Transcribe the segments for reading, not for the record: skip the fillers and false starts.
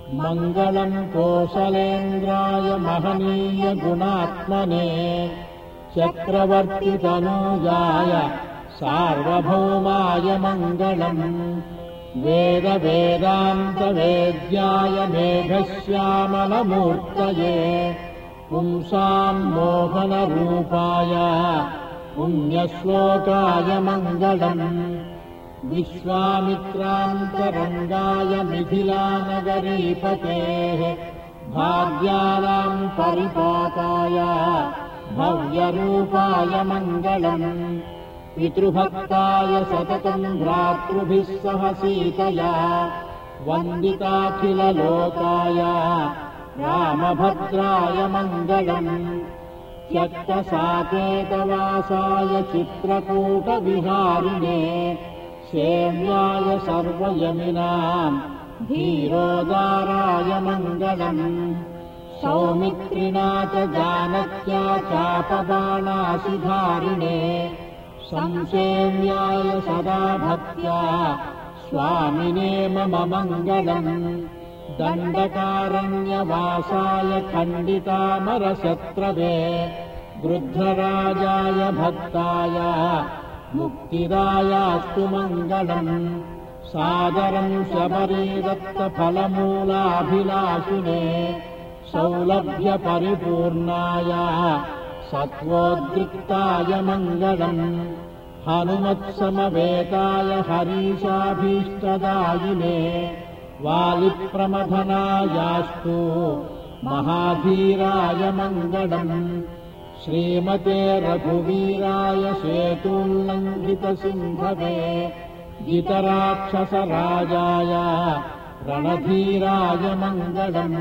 मङ्गलम् कोसलेन्द्राय महनीय गुणात्मने चक्रवर्तितनूजाय सार्वभौमाय मङ्गलम् वेदान्तवेद्याय मेघश्यामलमूर्तये पुंसाम् मोहनरूपाय पुण्यश्लोकाय मङ्गलम् विश्वामित्रान्तरङ्गाय मिथिलानगरीपतेः भाग्यानाम् परिपाताय भव्यरूपाय मङ्गलम् पितृभक्ताय सततम् भ्रातृभिः सह सीतया वन्दिताखिललोकाय रामभद्राय मङ्गलम् त्यक्तसाकेतवासाय चित्रकूटविहारिणे सेव्याय सर्वयमिनाम् धीरोदाराय मङ्गलम् सौमित्रिणा च जानक्या चापबाणासिधारिणे संसेव्याय सदा भक्त्या स्वामिने मम मङ्गलम् दण्डकारण्यवासाय खण्डितामरशत्रवे गृध्रराजाय भक्ताय मुक्तिदायास्तु मङ्गलम् सादरम् शबरीदत्तफलमूलाभिलाषिणे सौलभ्यपरिपूर्णाय सत्त्वोद्रिक्ताय मङ्गलम् हनुमत्समवेताय हरीशाभीष्टदायिने वालिप्रमथनायास्तु महाधीराय मङ्गलम् श्रीमते रघुवीराय सेतुल्लङ्घितसिन्धवे जितराक्षसराजाय रणधीराय मङ्गलम्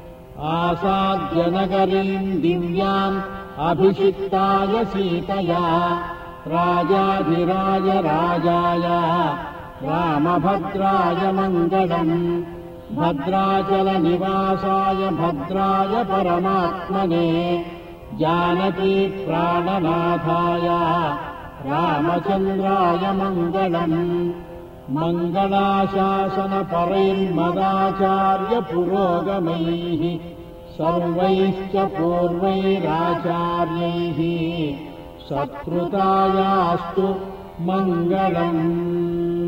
आसाद्यनगरीम् दिव्याम् अभिषिक्ताय सीतया राजाधिराज राजाय रामभद्राय मङ्गलम् भद्राचलनिवासाय भद्राय परमात्मने जानकी प्राणनाथाय रामचन्द्राय मङ्गलम् मङ्गलाशासनपरैर्मदाचार्यपुरोगमैः सर्वैश्च पूर्वैराचार्यैः सत्कृतायास्तु मङ्गलम्।